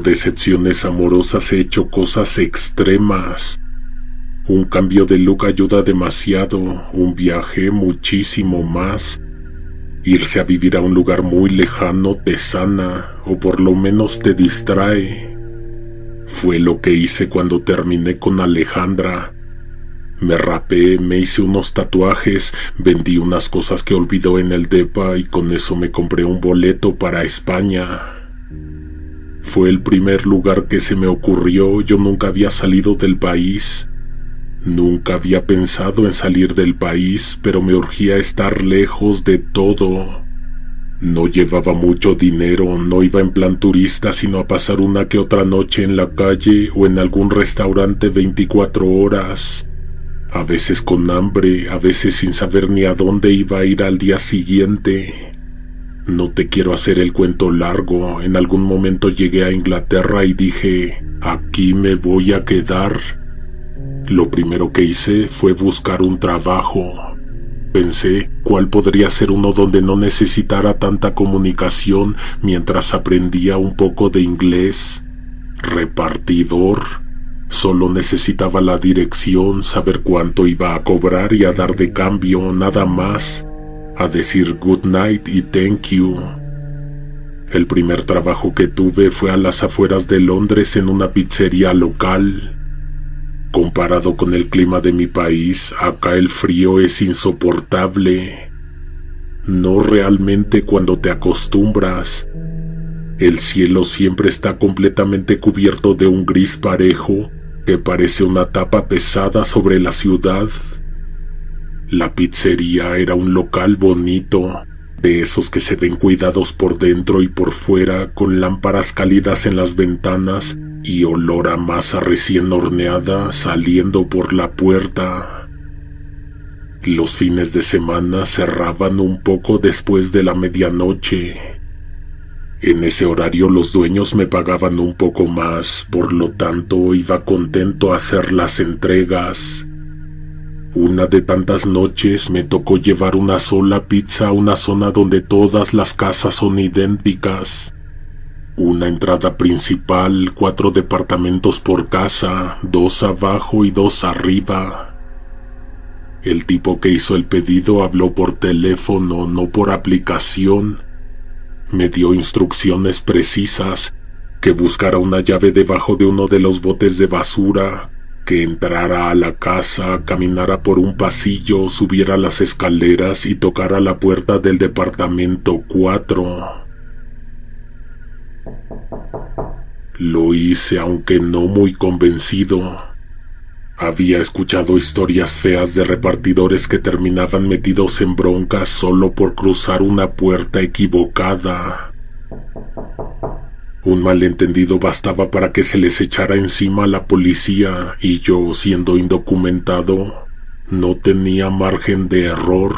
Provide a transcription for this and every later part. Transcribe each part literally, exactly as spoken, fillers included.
decepciones amorosas he hecho cosas extremas. Un cambio de look ayuda demasiado, un viaje muchísimo más. Irse a vivir a un lugar muy lejano te sana, o por lo menos te distrae. Fue lo que hice cuando terminé con Alejandra. Me rapé, me hice unos tatuajes, vendí unas cosas que olvidó en el depa y con eso me compré un boleto para España. Fue el primer lugar que se me ocurrió. Yo nunca había salido del país. Nunca había pensado en salir del país, pero me urgía estar lejos de todo. No llevaba mucho dinero, no iba en plan turista, sino a pasar una que otra noche en la calle o en algún restaurante veinticuatro horas. A veces con hambre, a veces sin saber ni a dónde iba a ir al día siguiente. No te quiero hacer el cuento largo. En algún momento llegué a Inglaterra y dije, aquí me voy a quedar. Lo primero que hice fue buscar un trabajo. Pensé, ¿cuál podría ser uno donde no necesitara tanta comunicación mientras aprendía un poco de inglés? Repartidor. Solo necesitaba la dirección, saber cuánto iba a cobrar y a dar de cambio, nada más. A decir good night y thank you. El primer trabajo que tuve fue a las afueras de Londres en una pizzería local. Comparado con el clima de mi país, acá el frío es insoportable. No realmente cuando te acostumbras. El cielo siempre está completamente cubierto de un gris parejo que parece una tapa pesada sobre la ciudad. La pizzería era un local bonito, de esos que se ven cuidados por dentro y por fuera, con lámparas cálidas en las ventanas y olor a masa recién horneada saliendo por la puerta. Los fines de semana cerraban un poco después de la medianoche. En ese horario los dueños me pagaban un poco más, por lo tanto iba contento a hacer las entregas. Una de tantas noches me tocó llevar una sola pizza a una zona donde todas las casas son idénticas. Una entrada principal, cuatro departamentos por casa, dos abajo y dos arriba. El tipo que hizo el pedido habló por teléfono, no por aplicación. Me dio instrucciones precisas, que buscara una llave debajo de uno de los botes de basura, que entrara a la casa, caminara por un pasillo, subiera las escaleras y tocara la puerta del departamento cuatro. Lo hice aunque no muy convencido. Había escuchado historias feas de repartidores que terminaban metidos en broncas solo por cruzar una puerta equivocada. Un malentendido bastaba para que se les echara encima a la policía y yo, siendo indocumentado, no tenía margen de error.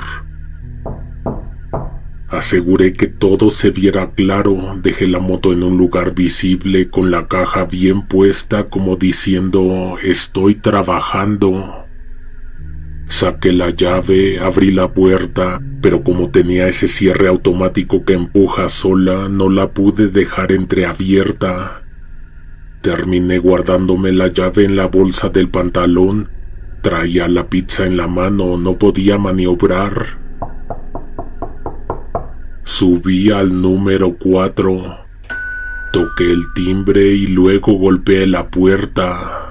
Aseguré que todo se viera claro, dejé la moto en un lugar visible con la caja bien puesta como diciendo estoy trabajando. Saqué la llave, abrí la puerta, pero como tenía ese cierre automático que empuja sola, no la pude dejar entreabierta. Terminé guardándome la llave en la bolsa del pantalón. Traía la pizza en la mano, no podía maniobrar. Subí al número cuatro. Toqué el timbre y luego golpeé la puerta.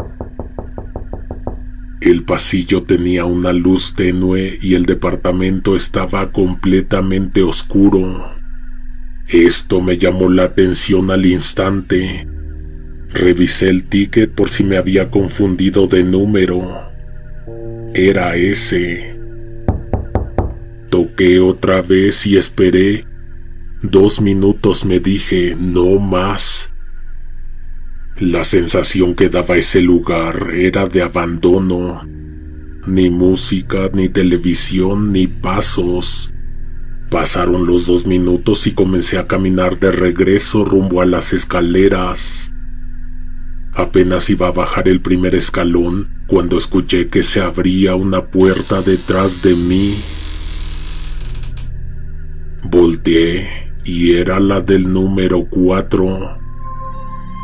El pasillo tenía una luz tenue y el departamento estaba completamente oscuro. Esto me llamó la atención al instante. Revisé el ticket por si me había confundido de número. Era ese. Toqué otra vez y esperé. Dos minutos me dije, no más. La sensación que daba ese lugar era de abandono. Ni música, ni televisión, ni pasos. Pasaron los dos minutos y comencé a caminar de regreso rumbo a las escaleras. Apenas iba a bajar el primer escalón cuando escuché que se abría una puerta detrás de mí. Volteé y era la del número cuatro.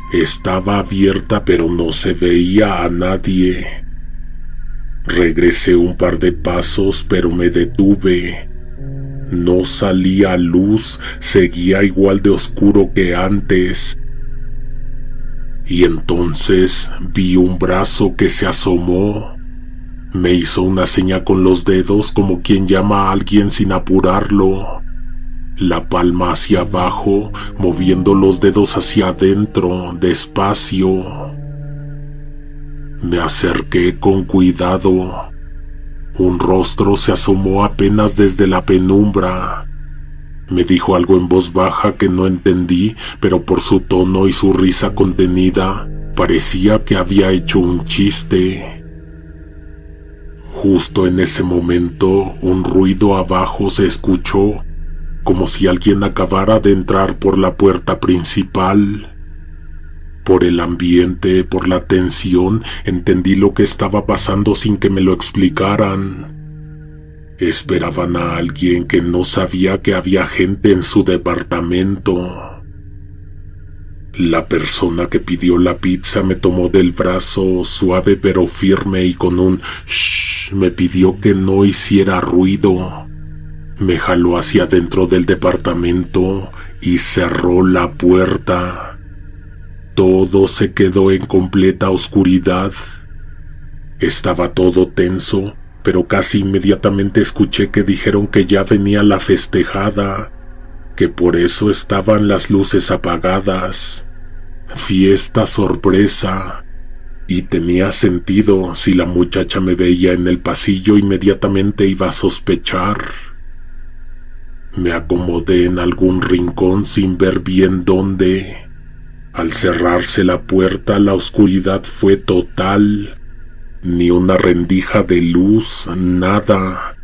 Estaba abierta pero no se veía a nadie. Regresé un par de pasos pero me detuve. No salía luz, seguía igual de oscuro que antes. Y entonces vi un brazo que se asomó. Me hizo una seña con los dedos como quien llama a alguien sin apurarlo. La palma hacia abajo, moviendo los dedos hacia adentro, despacio. Me acerqué con cuidado. Un rostro se asomó apenas desde la penumbra. Me dijo algo en voz baja que no entendí, pero por su tono y su risa contenida, parecía que había hecho un chiste. Justo en ese momento, un ruido abajo se escuchó, como si alguien acabara de entrar por la puerta principal. Por el ambiente, por la tensión, entendí lo que estaba pasando sin que me lo explicaran. Esperaban a alguien que no sabía que había gente en su departamento. La persona que pidió la pizza me tomó del brazo, suave pero firme, y con un shh me pidió que no hiciera ruido. Me jaló hacia dentro del departamento y cerró la puerta. Todo se quedó en completa oscuridad. Estaba todo tenso, pero casi inmediatamente escuché que dijeron que ya venía la festejada, que por eso estaban las luces apagadas. Fiesta sorpresa. Y tenía sentido. Si la muchacha me veía en el pasillo, inmediatamente iba a sospechar. Me acomodé en algún rincón sin ver bien dónde. Al cerrarse la puerta, la oscuridad fue total. Ni una rendija de luz, nada.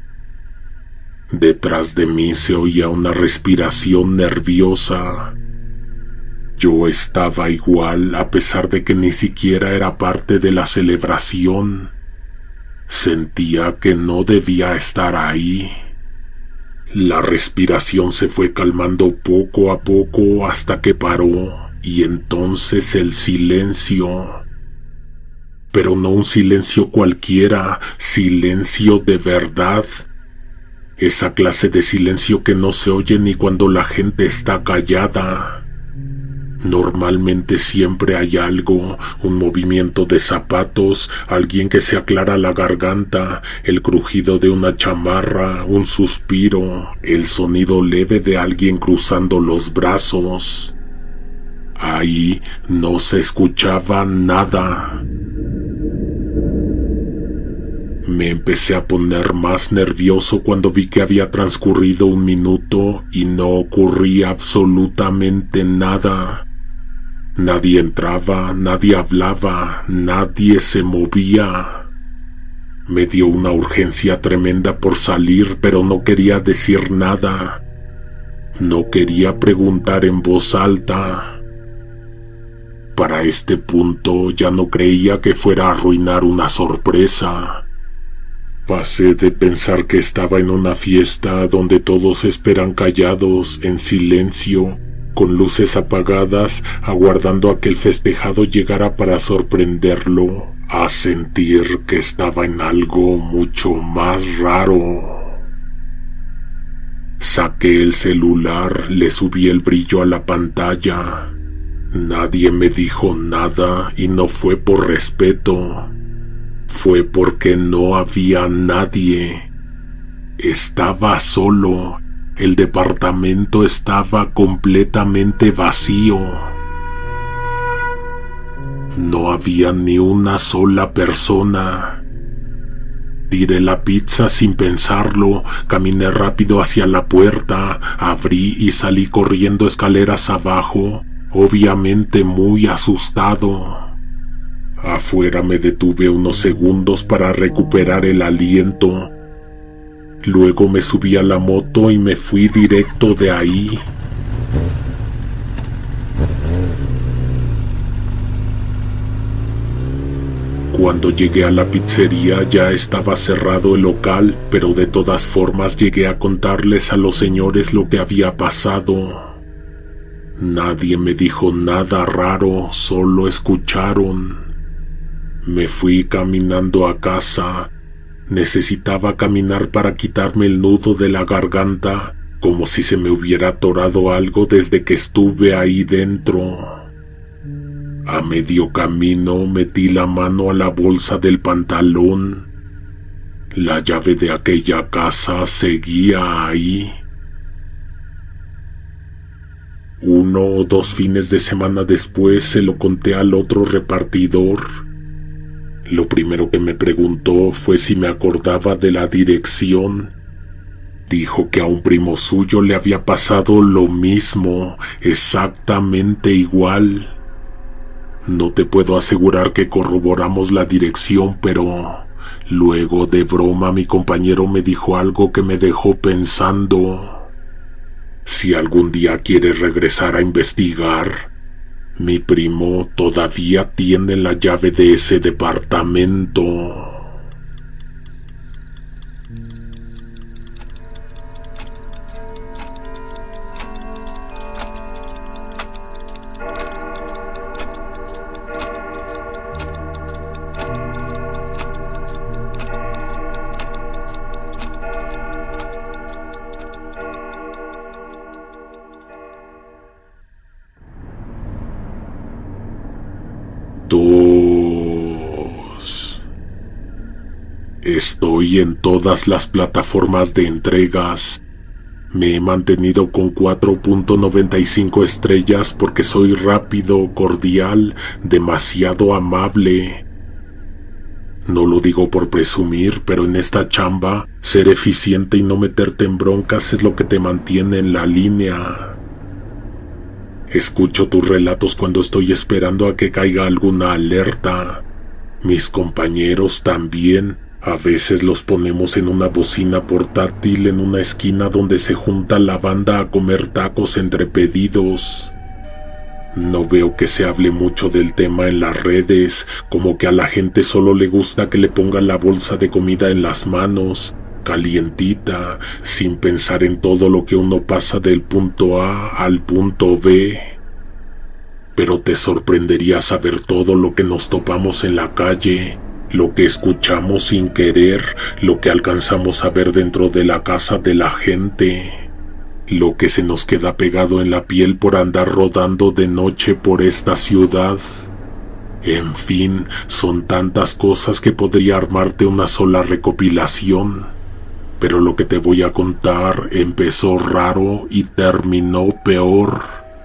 Detrás de mí se oía una respiración nerviosa. Yo estaba igual, a pesar de que ni siquiera era parte de la celebración. Sentía que no debía estar ahí. La respiración se fue calmando poco a poco hasta que paró, y entonces el silencio. Pero no un silencio cualquiera, silencio de verdad. Esa clase de silencio que no se oye ni cuando la gente está callada. Normalmente siempre hay algo, un movimiento de zapatos, alguien que se aclara la garganta, el crujido de una chamarra, un suspiro, el sonido leve de alguien cruzando los brazos. Ahí no se escuchaba nada. Me empecé a poner más nervioso cuando vi que había transcurrido un minuto y no ocurría absolutamente nada. Nadie entraba, nadie hablaba, nadie se movía. Me dio una urgencia tremenda por salir, pero no quería decir nada. No quería preguntar en voz alta. Para este punto ya no creía que fuera a arruinar una sorpresa. Pasé de pensar que estaba en una fiesta donde todos esperan callados, en silencio, con luces apagadas, aguardando a que el festejado llegara para sorprenderlo, a sentir que estaba en algo mucho más raro. Saqué el celular, le subí el brillo a la pantalla. Nadie me dijo nada y no fue por respeto. Fue porque no había nadie. Estaba solo. El departamento estaba completamente vacío. No había ni una sola persona. Tiré la pizza sin pensarlo, caminé rápido hacia la puerta, abrí y salí corriendo escaleras abajo, obviamente muy asustado. Afuera me detuve unos segundos para recuperar el aliento. Luego me subí a la moto y me fui directo de ahí. Cuando llegué a la pizzería ya estaba cerrado el local, pero de todas formas llegué a contarles a los señores lo que había pasado. Nadie me dijo nada raro, solo escucharon. Me fui caminando a casa. Necesitaba caminar para quitarme el nudo de la garganta, como si se me hubiera atorado algo desde que estuve ahí dentro. A medio camino metí la mano a la bolsa del pantalón. La llave de aquella casa seguía ahí. Uno o dos fines de semana después se lo conté al otro repartidor. Lo primero que me preguntó fue si me acordaba de la dirección. Dijo que a un primo suyo le había pasado lo mismo, exactamente igual. No te puedo asegurar que corroboramos la dirección, pero luego de broma mi compañero me dijo algo que me dejó pensando. Si algún día quieres regresar a investigar, mi primo todavía tiene la llave de ese departamento. Dos. Estoy en todas las plataformas de entregas. Me he mantenido con cuatro punto noventa y cinco estrellas porque soy rápido, cordial, demasiado amable. No lo digo por presumir, pero en esta chamba, ser eficiente y no meterte en broncas es lo que te mantiene en la línea. Escucho tus relatos cuando estoy esperando a que caiga alguna alerta. Mis compañeros también. A veces los ponemos en una bocina portátil en una esquina donde se junta la banda a comer tacos entre pedidos. No veo que se hable mucho del tema en las redes, como que a la gente solo le gusta que le pongan la bolsa de comida en las manos, calientita, sin pensar en todo lo que uno pasa del punto A al punto B. Pero te sorprendería saber todo lo que nos topamos en la calle, lo que escuchamos sin querer, lo que alcanzamos a ver dentro de la casa de la gente, lo que se nos queda pegado en la piel por andar rodando de noche por esta ciudad. En fin, son tantas cosas que podría armarte una sola recopilación. Pero lo que te voy a contar empezó raro y terminó peor.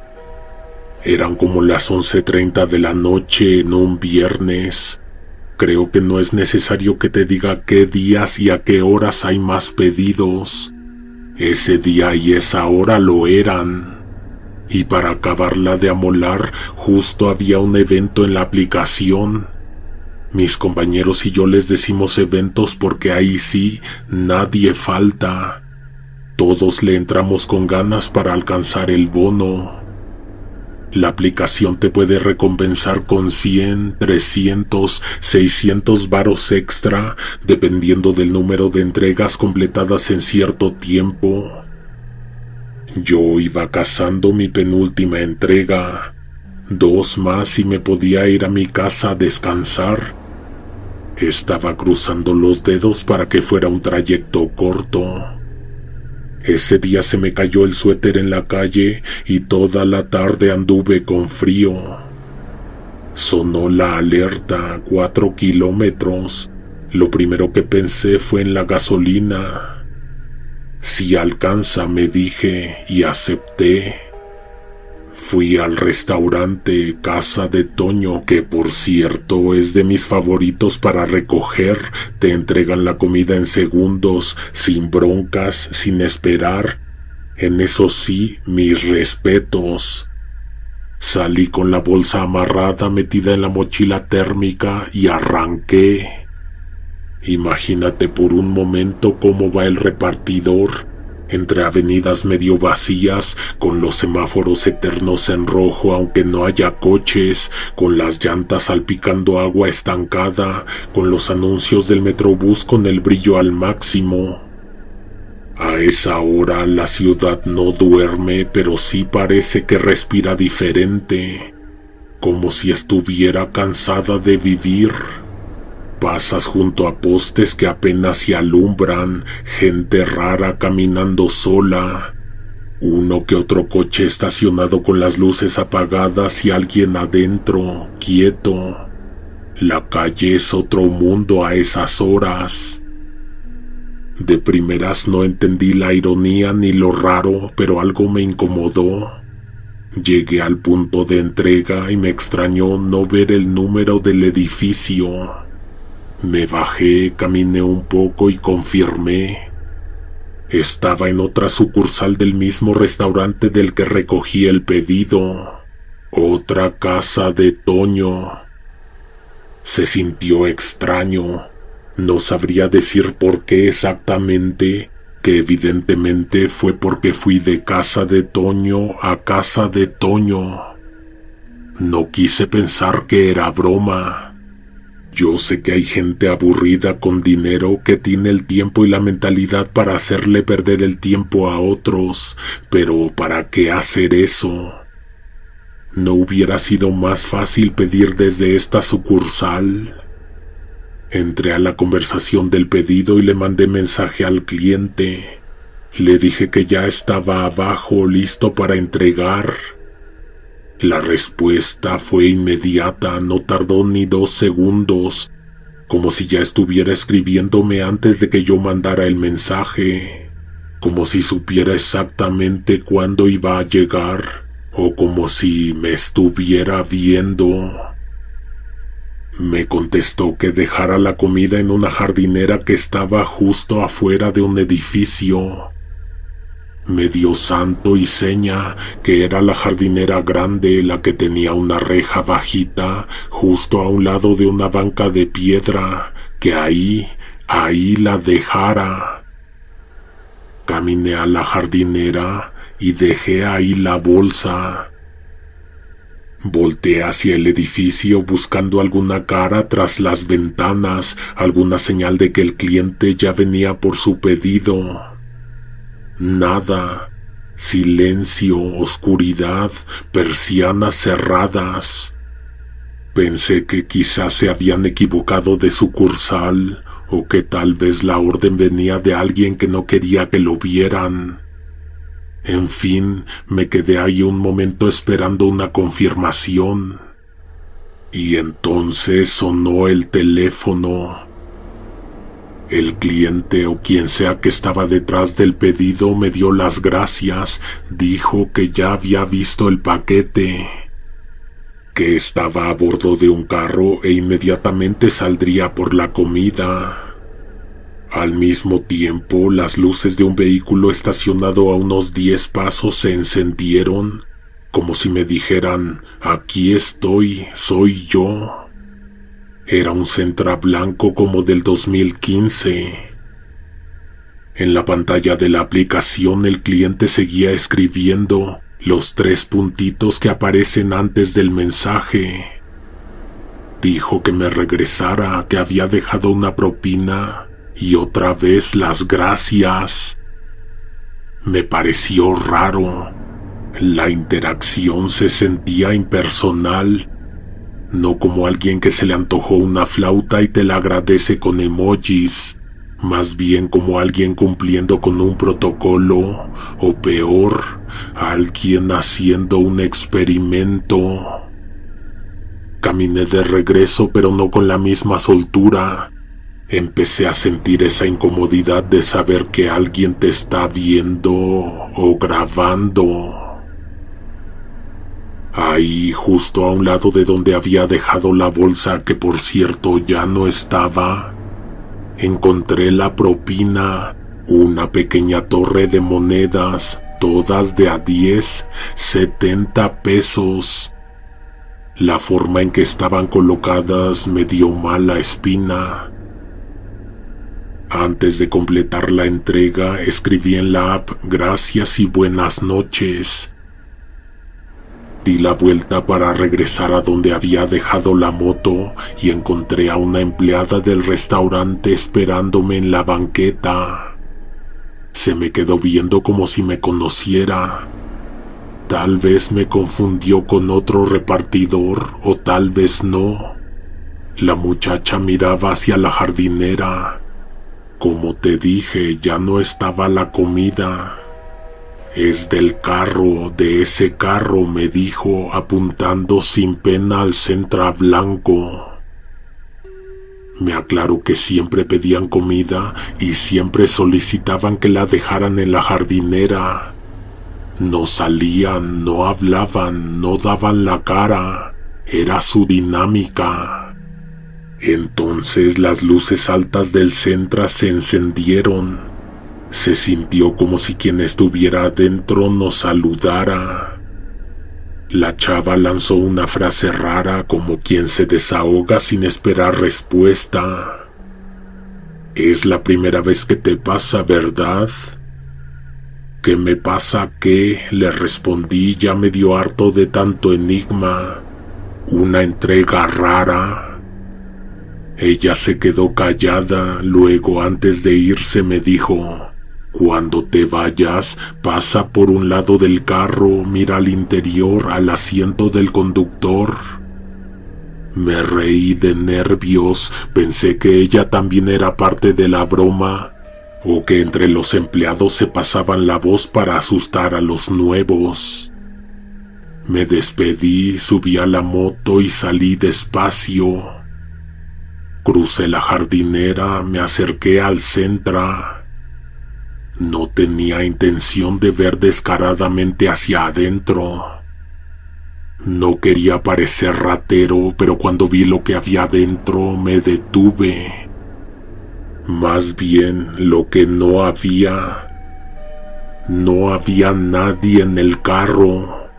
Eran como las once treinta de la noche en un viernes. Creo que no es necesario que te diga qué días y a qué horas hay más pedidos. Ese día y esa hora lo eran. Y para acabarla de amolar, justo había un evento en la aplicación. Mis compañeros y yo les decimos eventos porque ahí sí, nadie falta. Todos le entramos con ganas para alcanzar el bono. La aplicación te puede recompensar con cien, trescientos, seiscientos varos extra, dependiendo del número de entregas completadas en cierto tiempo. Yo iba cazando mi penúltima entrega. Dos más y me podía ir a mi casa a descansar. Estaba cruzando los dedos para que fuera un trayecto corto. Ese día se me cayó el suéter en la calle y toda la tarde anduve con frío. Sonó la alerta, cuatro kilómetros. Lo primero que pensé fue en la gasolina. Si alcanza, me dije, y acepté. Fui al restaurante Casa de Toño, que por cierto es de mis favoritos para recoger. Te entregan la comida en segundos, sin broncas, sin esperar. En eso sí, mis respetos. Salí con la bolsa amarrada metida en la mochila térmica y arranqué. Imagínate por un momento cómo va el repartidor. Entre avenidas medio vacías, con los semáforos eternos en rojo aunque no haya coches, con las llantas salpicando agua estancada, con los anuncios del Metrobús con el brillo al máximo. A A esa hora la ciudad no duerme, pero sí parece que respira diferente, como si estuviera cansada de vivir. Pasas junto a postes que apenas se alumbran, gente rara caminando sola, uno que otro coche estacionado con las luces apagadas y alguien adentro, quieto. La calle es otro mundo a esas horas. De primeras no entendí la ironía ni lo raro, pero algo me incomodó. Llegué al punto de entrega y me extrañó no ver el número del edificio. Me bajé, caminé un poco y confirmé. Estaba en otra sucursal del mismo restaurante del que recogí el pedido. Otra casa de Toño. Se sintió extraño. No sabría decir por qué exactamente, que evidentemente fue porque fui de casa de Toño a casa de Toño. No quise pensar que era broma. Yo sé que hay gente aburrida con dinero que tiene el tiempo y la mentalidad para hacerle perder el tiempo a otros, pero ¿para qué hacer eso? ¿No hubiera sido más fácil pedir desde esta sucursal? Entré a la conversación del pedido y le mandé mensaje al cliente. Le dije que ya estaba abajo, listo para entregar. La respuesta fue inmediata, no tardó ni dos segundos, como si ya estuviera escribiéndome antes de que yo mandara el mensaje, como si supiera exactamente cuándo iba a llegar, o como si me estuviera viendo. Me contestó que dejara la comida en una jardinera que estaba justo afuera de un edificio. Me dio santo y seña que era la jardinera grande, la que tenía una reja bajita justo a un lado de una banca de piedra, que ahí, ahí la dejara. Caminé a la jardinera y dejé ahí la bolsa. Volteé hacia el edificio buscando alguna cara tras las ventanas, alguna señal de que el cliente ya venía por su pedido. Nada. Silencio, oscuridad, persianas cerradas. Pensé que quizás se habían equivocado de sucursal, o que tal vez la orden venía de alguien que no quería que lo vieran. En fin, me quedé ahí un momento esperando una confirmación. Y entonces sonó el teléfono. El cliente o quien sea que estaba detrás del pedido me dio las gracias, dijo que ya había visto el paquete, que estaba a bordo de un carro e inmediatamente saldría por la comida. Al mismo tiempo, las luces de un vehículo estacionado a unos diez pasos se encendieron, como si me dijeran, aquí estoy, soy yo. Era un Sentra blanco como del dos mil quince. En la pantalla de la aplicación el cliente seguía escribiendo los tres puntitos que aparecen antes del mensaje. Dijo que me regresara, que había dejado una propina y otra vez las gracias. Me pareció raro. La interacción se sentía impersonal. No como alguien que se le antojó una flauta y te la agradece con emojis, más bien como alguien cumpliendo con un protocolo, o peor, alguien haciendo un experimento. Caminé de regreso, pero no con la misma soltura. Empecé a sentir esa incomodidad de saber que alguien te está viendo o grabando. Ahí, justo a un lado de donde había dejado la bolsa, que por cierto ya no estaba, encontré la propina, una pequeña torre de monedas, todas de a diez, setenta pesos. La forma en que estaban colocadas me dio mala espina. Antes de completar la entrega, escribí en la app gracias y buenas noches. Di la vuelta para regresar a donde había dejado la moto y encontré a una empleada del restaurante esperándome en la banqueta. Se me quedó viendo como si me conociera. Tal vez me confundió con otro repartidor o tal vez no. La muchacha miraba hacia la jardinera. Como te dije, ya no estaba la comida. Es del carro, de ese carro, me dijo, apuntando sin pena al Centra blanco. Me aclaró que siempre pedían comida y siempre solicitaban que la dejaran en la jardinera. No salían, no hablaban, no daban la cara. Era su dinámica. Entonces las luces altas del Centra se encendieron. Se sintió como si quien estuviera adentro nos saludara. La chava lanzó una frase rara como quien se desahoga sin esperar respuesta. Es la primera vez que te pasa, ¿verdad? ¿Qué me pasa qué? Le respondí ya medio harto de tanto enigma. Una entrega rara. Ella se quedó callada, luego antes de irse me dijo: cuando te vayas, pasa por un lado del carro, mira al interior, al asiento del conductor. Me reí de nervios, pensé que ella también era parte de la broma, o que entre los empleados se pasaban la voz para asustar a los nuevos. Me despedí, subí a la moto y salí despacio. Crucé la jardinera, me acerqué al Centra. No tenía intención de ver descaradamente hacia adentro. No quería parecer ratero, pero cuando vi lo que había adentro me detuve. Más bien, lo que no había... No había nadie en el carro.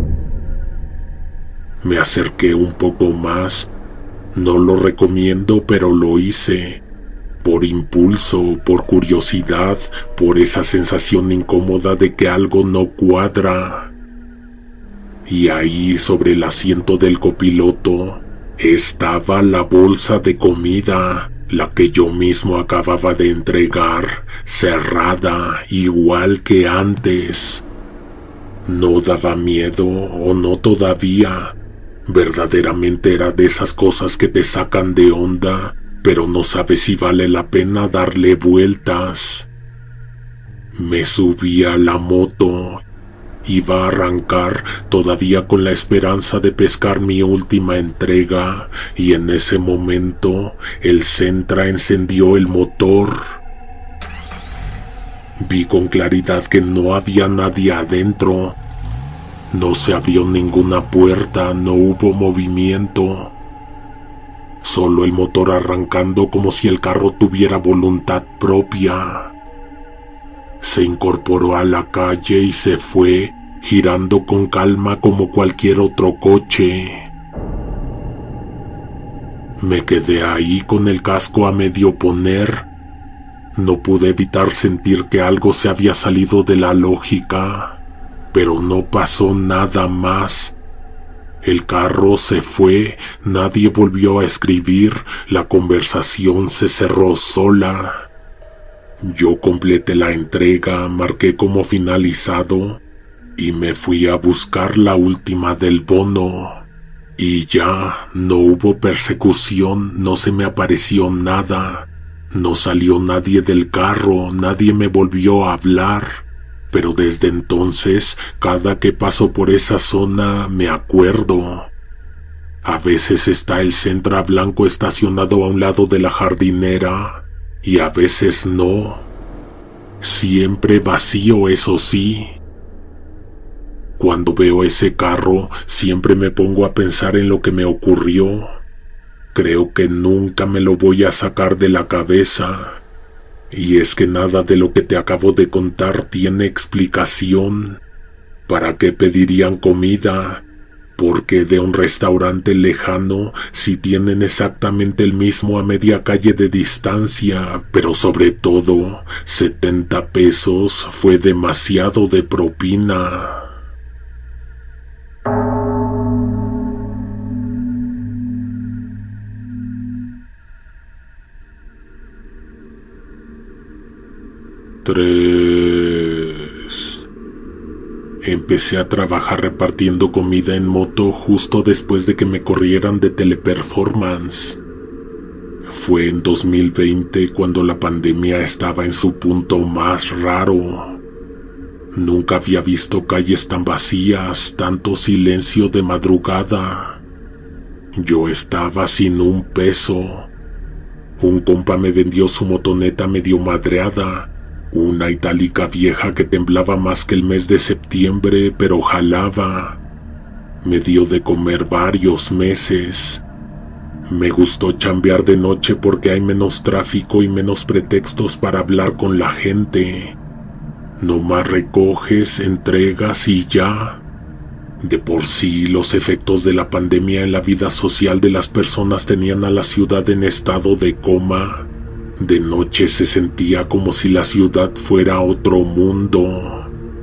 Me acerqué un poco más. No lo recomiendo, pero lo hice. Por impulso, por curiosidad, por esa sensación incómoda de que algo no cuadra. Y ahí, sobre el asiento del copiloto, estaba la bolsa de comida, la que yo mismo acababa de entregar, cerrada, igual que antes. No daba miedo, o no todavía. Verdaderamente era de esas cosas que te sacan de onda, pero no sabes si vale la pena darle vueltas. Me subí a la moto. Iba a arrancar, todavía con la esperanza de pescar mi última entrega, y en ese momento el Centra encendió el motor. Vi con claridad que no había nadie adentro. No se abrió ninguna puerta, no hubo movimiento. Solo el motor arrancando como si el carro tuviera voluntad propia. Se incorporó a la calle y se fue, girando con calma como cualquier otro coche. Me quedé ahí con el casco a medio poner. No pude evitar sentir que algo se había salido de la lógica, pero no pasó nada más. El carro se fue, nadie volvió a escribir, la conversación se cerró sola. Yo completé la entrega, marqué como finalizado y me fui a buscar la última del bono. Y ya no hubo persecución, no se me apareció nada, no salió nadie del carro, nadie me volvió a hablar. Pero desde entonces, cada que paso por esa zona, me acuerdo. A veces está el Centra blanco estacionado a un lado de la jardinera, y a veces no. Siempre vacío, eso sí. Cuando veo ese carro, siempre me pongo a pensar en lo que me ocurrió. Creo que nunca me lo voy a sacar de la cabeza. Y es que nada de lo que te acabo de contar tiene explicación. ¿Para qué pedirían comida? ¿Por qué de un restaurante lejano si tienen exactamente el mismo a media calle de distancia? Pero sobre todo, setenta pesos fue demasiado de propina. tres. Empecé a trabajar repartiendo comida en moto justo después de que me corrieran de Teleperformance. Fue en dos mil veinte cuando la pandemia estaba en su punto más raro. Nunca había visto calles tan vacías, tanto silencio de madrugada. Yo estaba sin un peso. Un compa me vendió su motoneta medio madreada, una itálica vieja que temblaba más que el mes de septiembre, pero jalaba. Me dio de comer varios meses. Me gustó chambear de noche porque hay menos tráfico y menos pretextos para hablar con la gente. Nomás recoges, entregas y ya. De por sí, los efectos de la pandemia en la vida social de las personas tenían a la ciudad en estado de coma. De noche se sentía como si la ciudad fuera otro mundo.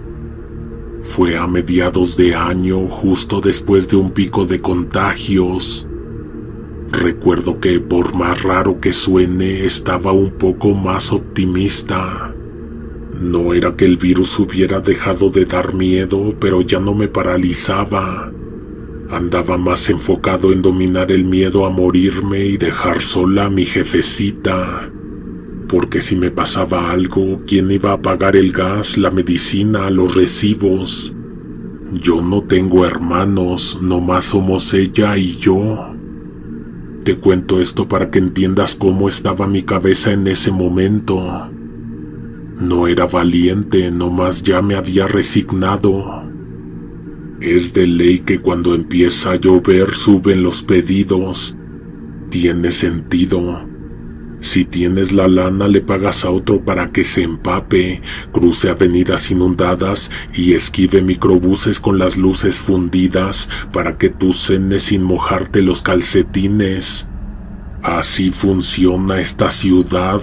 Fue a mediados de año, justo después de un pico de contagios. Recuerdo que, por más raro que suene, estaba un poco más optimista. No era que el virus hubiera dejado de dar miedo, pero ya no me paralizaba. Andaba más enfocado en dominar el miedo a morirme y dejar sola a mi jefecita. Porque si me pasaba algo, ¿quién iba a pagar el gas, la medicina, los recibos? Yo no tengo hermanos, nomás somos ella y yo. Te cuento esto para que entiendas cómo estaba mi cabeza en ese momento. No era valiente, nomás ya me había resignado. Es de ley que cuando empieza a llover suben los pedidos. Tiene sentido. Si tienes la lana, le pagas a otro para que se empape, cruce avenidas inundadas y esquive microbuses con las luces fundidas para que tú cenes sin mojarte los calcetines. Así funciona esta ciudad.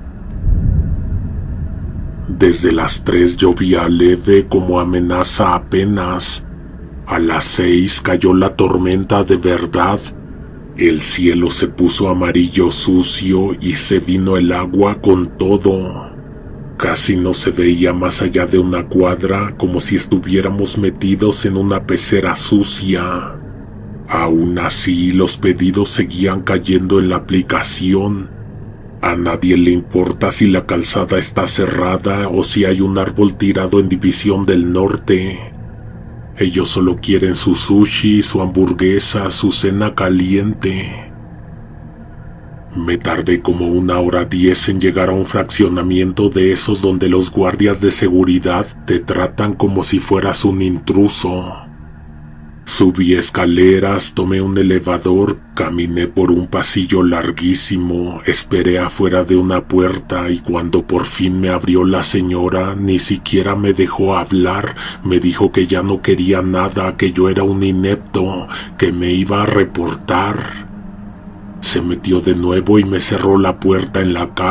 Desde las tres llovía leve como amenaza apenas. A las seis cayó la tormenta de verdad. El cielo se puso amarillo sucio y se vino el agua con todo. Casi no se veía más allá de una cuadra, como si estuviéramos metidos en una pecera sucia. Aún así, los pedidos seguían cayendo en la aplicación. A nadie le importa si la calzada está cerrada o si hay un árbol tirado en División del Norte. Ellos solo quieren su sushi, su hamburguesa, su cena caliente. Me tardé como una hora diez en llegar a un fraccionamiento de esos donde los guardias de seguridad te tratan como si fueras un intruso. Subí escaleras, tomé un elevador, caminé por un pasillo larguísimo, esperé afuera de una puerta y cuando por fin me abrió la señora, ni siquiera me dejó hablar, me dijo que ya no quería nada, que yo era un inepto, que me iba a reportar. Se metió de nuevo y me cerró la puerta en la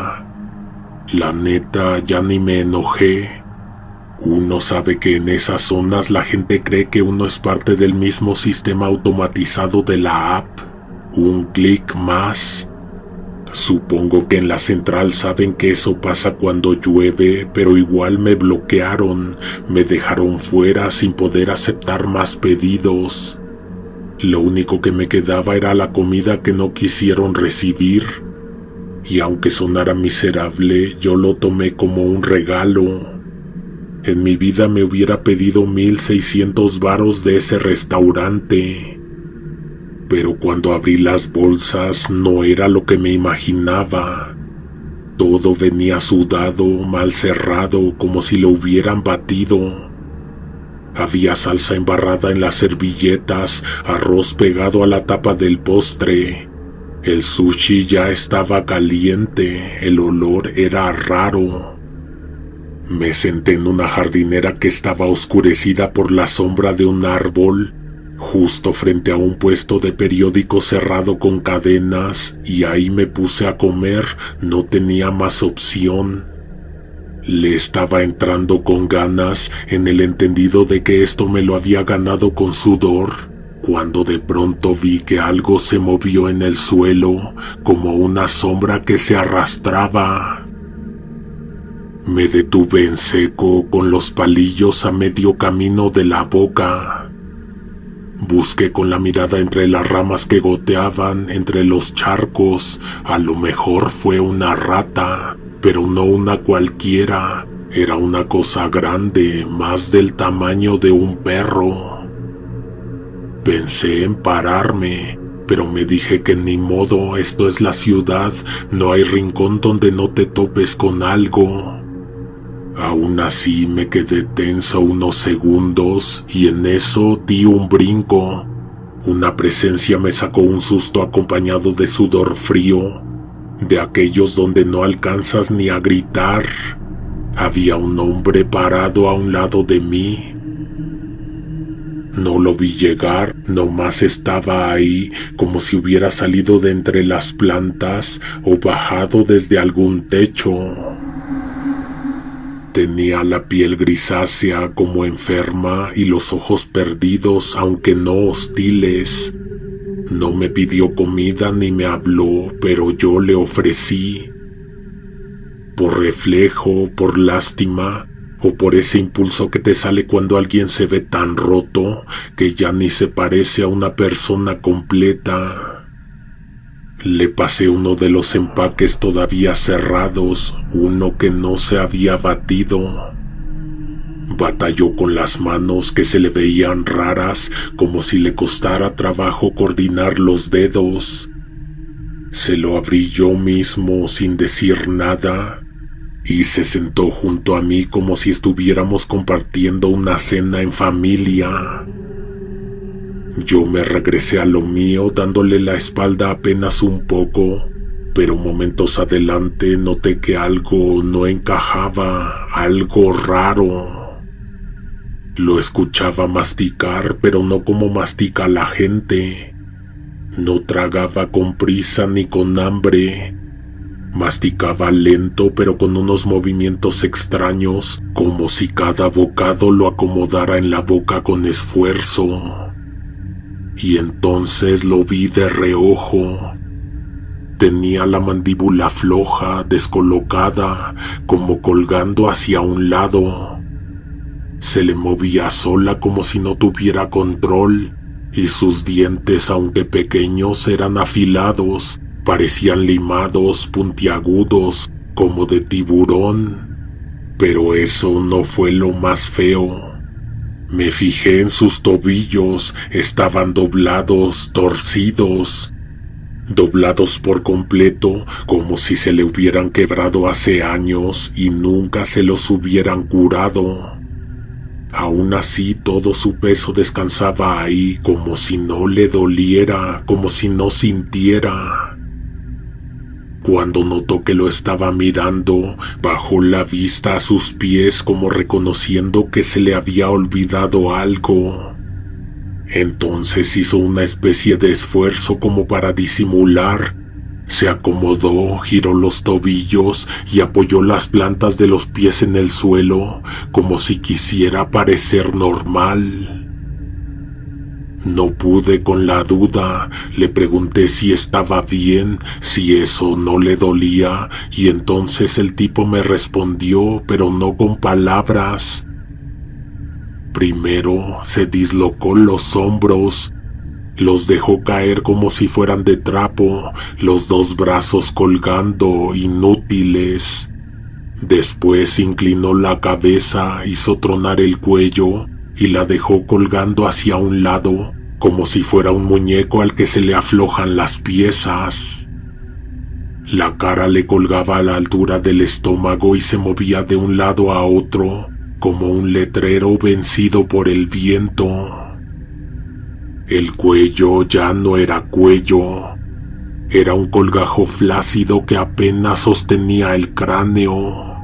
cara. La neta, ya ni me enojé. Uno sabe que en esas zonas la gente cree que uno es parte del mismo sistema automatizado de la app. Un clic más. Supongo que en la central saben que eso pasa cuando llueve, pero igual me bloquearon, me dejaron fuera sin poder aceptar más pedidos. Lo único que me quedaba era la comida que no quisieron recibir. Y aunque sonara miserable, yo lo tomé como un regalo. En mi vida me hubiera pedido mil seiscientos varos de ese restaurante. Pero cuando abrí las bolsas no era lo que me imaginaba. Todo venía sudado, mal cerrado, como si lo hubieran batido. Había salsa embarrada en las servilletas, arroz pegado a la tapa del postre. El sushi ya estaba caliente, el olor era raro. Me senté en una jardinera que estaba oscurecida por la sombra de un árbol, justo frente a un puesto de periódico cerrado con cadenas, y ahí me puse a comer, no tenía más opción. Le estaba entrando con ganas, en el entendido de que esto me lo había ganado con sudor, cuando de pronto vi que algo se movió en el suelo, como una sombra que se arrastraba. Me detuve en seco con los palillos a medio camino de la boca. Busqué con la mirada entre las ramas que goteaban entre los charcos. A lo mejor fue una rata, pero no una cualquiera. Era una cosa grande, más del tamaño de un perro. Pensé en pararme, pero me dije que ni modo, esto es la ciudad, no hay rincón donde no te topes con algo. Aún así me quedé tenso unos segundos y en eso di un brinco. Una presencia me sacó un susto acompañado de sudor frío, de aquellos donde no alcanzas ni a gritar. Había un hombre parado a un lado de mí. No lo vi llegar, nomás estaba ahí como si hubiera salido de entre las plantas o bajado desde algún techo. Tenía la piel grisácea como enferma y los ojos perdidos, aunque no hostiles. No me pidió comida ni me habló, pero yo le ofrecí. Por reflejo, por lástima, o por ese impulso que te sale cuando alguien se ve tan roto que ya ni se parece a una persona completa. Le pasé uno de los empaques todavía cerrados, uno que no se había batido. Batalló con las manos que se le veían raras, como si le costara trabajo coordinar los dedos. Se lo abrí yo mismo sin decir nada y se sentó junto a mí como si estuviéramos compartiendo una cena en familia. Yo me regresé a lo mío dándole la espalda apenas un poco, pero momentos adelante noté que algo no encajaba, algo raro. Lo escuchaba masticar, pero no como mastica la gente. No tragaba con prisa ni con hambre. Masticaba lento, pero con unos movimientos extraños, como si cada bocado lo acomodara en la boca con esfuerzo. Y entonces lo vi de reojo. Tenía la mandíbula floja, descolocada, como colgando hacia un lado. Se le movía sola como si no tuviera control, y sus dientes, aunque pequeños, eran afilados, parecían limados, puntiagudos, como de tiburón. Pero eso no fue lo más feo. Me fijé en sus tobillos, estaban doblados, torcidos, doblados por completo, como si se le hubieran quebrado hace años y nunca se los hubieran curado. Aún así, todo su peso descansaba ahí, como si no le doliera, como si no sintiera. Cuando notó que lo estaba mirando, bajó la vista a sus pies como reconociendo que se le había olvidado algo. Entonces hizo una especie de esfuerzo como para disimular. Se acomodó, giró los tobillos y apoyó las plantas de los pies en el suelo, como si quisiera parecer normal. No pude con la duda, le pregunté si estaba bien, si eso no le dolía, y entonces el tipo me respondió, pero no con palabras. Primero se dislocó los hombros, los dejó caer como si fueran de trapo, los dos brazos colgando, inútiles. Después inclinó la cabeza, hizo tronar el cuello y la dejó colgando hacia un lado, como si fuera un muñeco al que se le aflojan las piezas. La cara le colgaba a la altura del estómago y se movía de un lado a otro, como un letrero vencido por el viento. El cuello ya no era cuello, era un colgajo flácido que apenas sostenía el cráneo.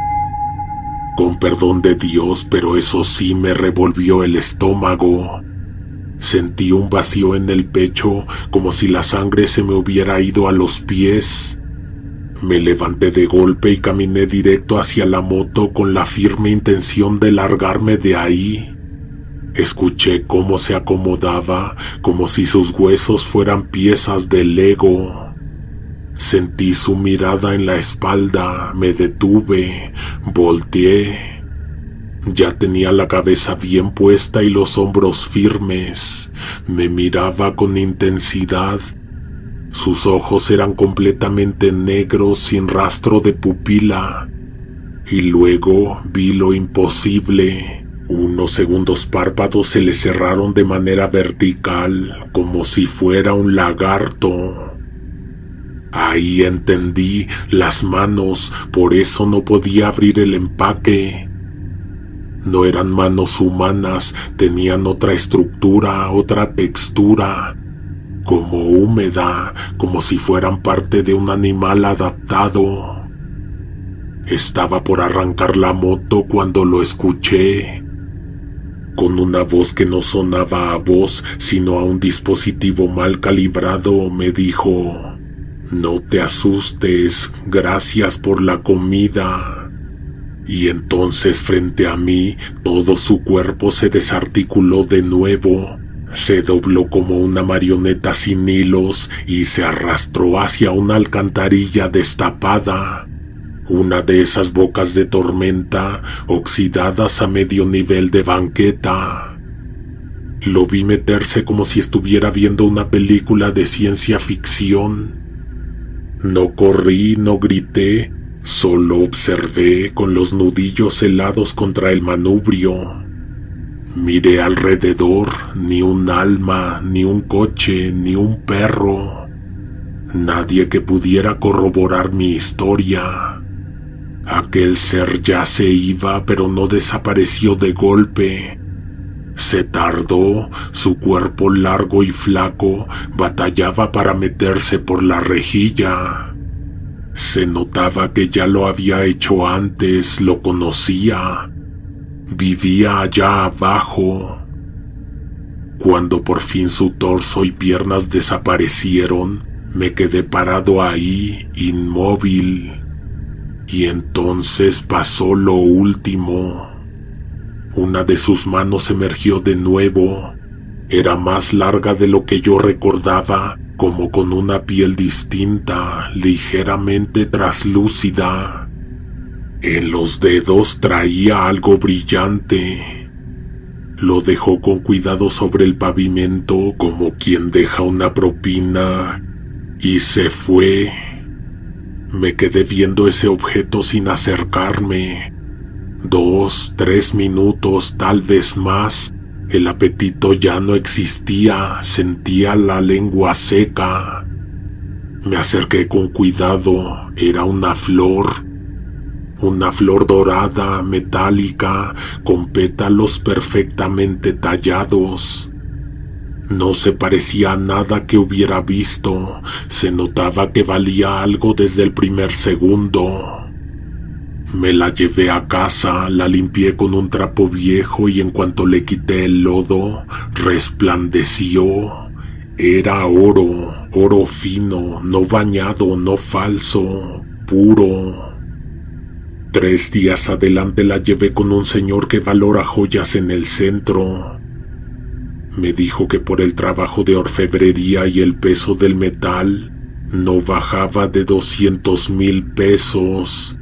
Con perdón de Dios, pero eso sí me revolvió el estómago. Sentí un vacío en el pecho, como si la sangre se me hubiera ido a los pies. Me levanté de golpe y caminé directo hacia la moto con la firme intención de largarme de ahí. Escuché cómo se acomodaba, como si sus huesos fueran piezas de Lego. Sentí su mirada en la espalda, me detuve, volteé. Ya tenía la cabeza bien puesta y los hombros firmes. Me miraba con intensidad. Sus ojos eran completamente negros, sin rastro de pupila. Y luego vi lo imposible. Unos segundos párpados se le cerraron de manera vertical, como si fuera un lagarto. Ahí entendí, las manos, por eso no podía abrir el empaque. No eran manos humanas, tenían otra estructura, otra textura, como húmeda, como si fueran parte de un animal adaptado. Estaba por arrancar la moto cuando lo escuché. Con una voz que no sonaba a voz, sino a un dispositivo mal calibrado, me dijo: «No te asustes, gracias por la comida». Y entonces frente a mí, todo su cuerpo se desarticuló de nuevo, se dobló como una marioneta sin hilos y se arrastró hacia una alcantarilla destapada. Una de esas bocas de tormenta, oxidadas a medio nivel de banqueta. Lo vi meterse como si estuviera viendo una película de ciencia ficción. No corrí, no grité, solo observé con los nudillos helados contra el manubrio. Miré alrededor, ni un alma, ni un coche, ni un perro. Nadie que pudiera corroborar mi historia. Aquel ser ya se iba, pero no desapareció de golpe. Se tardó, su cuerpo largo y flaco batallaba para meterse por la rejilla. Se notaba que ya lo había hecho antes, lo conocía. Vivía allá abajo. Cuando por fin su torso y piernas desaparecieron, me quedé parado ahí, inmóvil. Y entonces pasó lo último. Una de sus manos emergió de nuevo. Era más larga de lo que yo recordaba, como con una piel distinta, ligeramente traslúcida. En los dedos traía algo brillante. Lo dejó con cuidado sobre el pavimento, como quien deja una propina, y se fue. Me quedé viendo ese objeto sin acercarme. Dos, tres minutos, tal vez más. El apetito ya no existía, sentía la lengua seca. Me acerqué con cuidado, era una flor. Una flor dorada, metálica, con pétalos perfectamente tallados. No se parecía a nada que hubiera visto, se notaba que valía algo desde el primer segundo. Me la llevé a casa, la limpié con un trapo viejo y en cuanto le quité el lodo, resplandeció. Era oro, oro fino, no bañado, no falso, puro. Tres días adelante la llevé con un señor que valora joyas en el centro. Me dijo que por el trabajo de orfebrería y el peso del metal, no bajaba de doscientos mil pesos.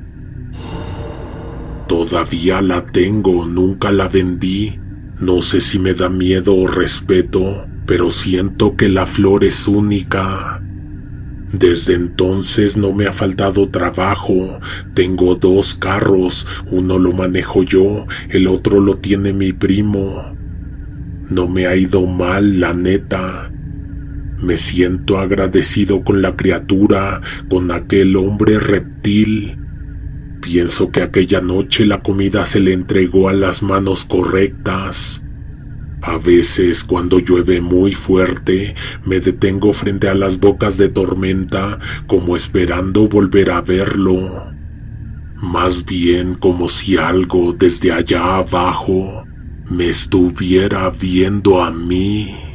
Todavía la tengo, nunca la vendí. No sé si me da miedo o respeto, pero siento que la flor es única. Desde entonces no me ha faltado trabajo. Tengo dos carros, uno lo manejo yo, el otro lo tiene mi primo. No me ha ido mal, la neta. Me siento agradecido con la criatura, con aquel hombre reptil. Pienso que aquella noche la comida se le entregó a las manos correctas. A veces, cuando llueve muy fuerte, me detengo frente a las bocas de tormenta, como esperando volver a verlo. Más bien como si algo desde allá abajo me estuviera viendo a mí.